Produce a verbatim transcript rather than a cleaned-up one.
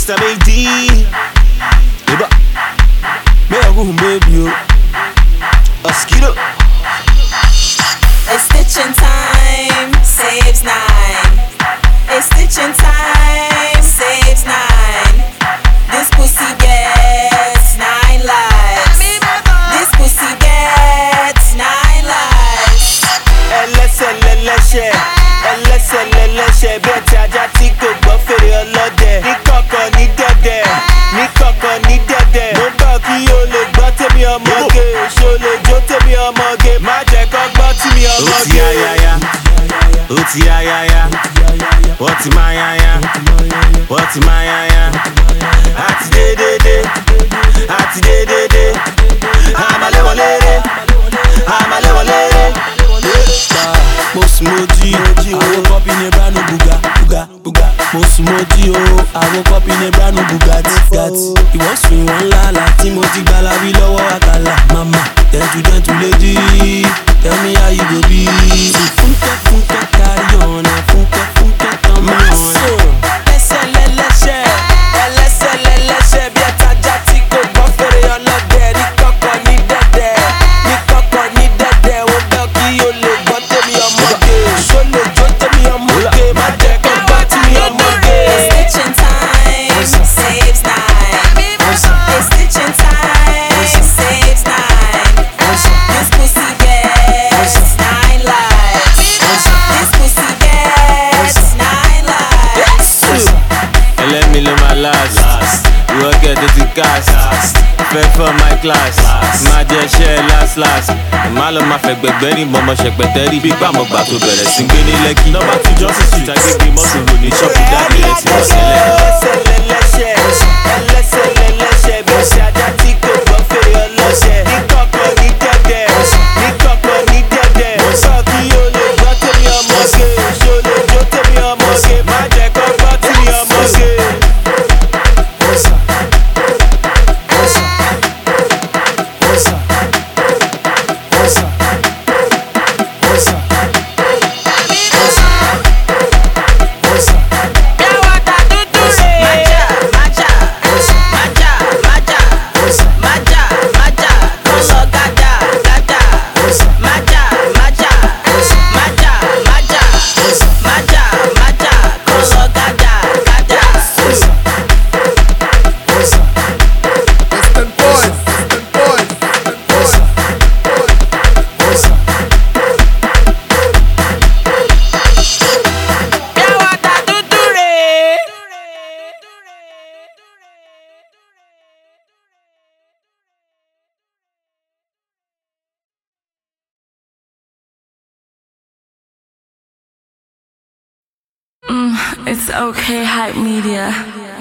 Mister Mady. Eba. Me a go baby yo. A skidoo. It's stitching time, saves nine. It's stitching time, saves nine. This pussy gets nine lives. This pussy gets nine lives. Ẹlẹ́sẹ̀ lẹ́lẹ́sẹ̀, ẹlẹ́sẹ̀ lẹ́lẹ́sẹ̀ bí ẹ̀tí ajá tí kò gbọ́ fèrè ọlọ́dẹ. Ní kọ̀kọ̀ ní dẹ̀dẹ̀, ní kọ̀kọ̀ ní dẹ̀dẹ̀. Mo gbọ́ kí o lè gbọ́ tèmi ọmọge, ṣo lè jó tèmi ọmọge. Má jẹ́ kó gbọ́ tí mi ọmọge. Ó ti ayaya, ó ti ayaya, wọ́n ti máa yaya, wọ́n ti máa yaya. Àti dédédé, àti dédédé, àmàléwọlére, àmàléwọlére. Mo sùn mo jí o, àwọn kọ́pì ní branu buga buga buga. Mo sùn mo jí o, àwọn kọ́pì ní branu bugatti gatti. Ìwọ́n sùn ìwọ̀n ńlá la tí mo ti gbala wí lọ́wọ́ àkàlà. Mama, dẹ́ntu dẹ́ntu léjì, tell me how you go be. Fúnkẹ́ fúnkẹ́ kárí ọ̀nà, fúnkẹ́ fúnkẹ́ tán mọ́ ọ̀nà. Ẹlẹ́sẹ̀ lẹ́lẹ́sẹ̀, ẹlẹ́sẹ̀ lẹ́lẹ́sẹ̀ bí ẹ̀tajà tí kò gbọ́ fèrè ọlọ́dẹ. Ní kọ̀kọ̀ ní dẹ̀dẹ̀, ní kọ̀kọ̀ ní dẹ̀dẹ̀. Wọ́n bẹ́ kí o lè gbọ́ tèmi ọmọge, ṣó lè jó tèmi ọmọge. Má jẹ́ kó gbọ́ tèmi ọmọge. It's stitching time, saves nine. It's stitching time, saves nine. This pussy gets nine lives. This pussy gets nine lives. Ẹlẹ́mi ló máa last, ìwọ kẹ́tẹ́ ti cast. Fẹ́ fọ́ my class, máa jẹ́ iṣẹ́ last last. Má lọ máa fẹ́ gbẹgbẹ́ ní mọ́mọ́ ṣẹpẹtẹ́rì. Bí gbàmọ̀gbà tó bẹ̀rẹ̀ sí gbé ní Lẹ́kì. Nọ́mbà two Johnson Street agbègbè mọ́tò rò ní ṣọ́ọ̀bù dáàbì rẹ̀ ti wọ́n sílẹ̀. Ẹlẹ́sẹ̀ lẹ́lẹ́sẹ̀, ẹlẹ́sẹ̀ lẹ́lẹ́sẹ̀ bí ẹ̀ṣẹ̀ ajá tí kò gbọ́ fèrè ọlọ́ṣẹ̀. Ní kọ̀kọ̀ ní dẹ̀dẹ̀, ní kọ̀kọ̀ ní dẹ̀dẹ̀. Mo sọ kí o lè gbọ́ tèmi ọmọge, ṣo lè jó tèmi ọmọge. Má jẹ́ kó gbọ́ tèmi ọmọge. It's okay, hype media.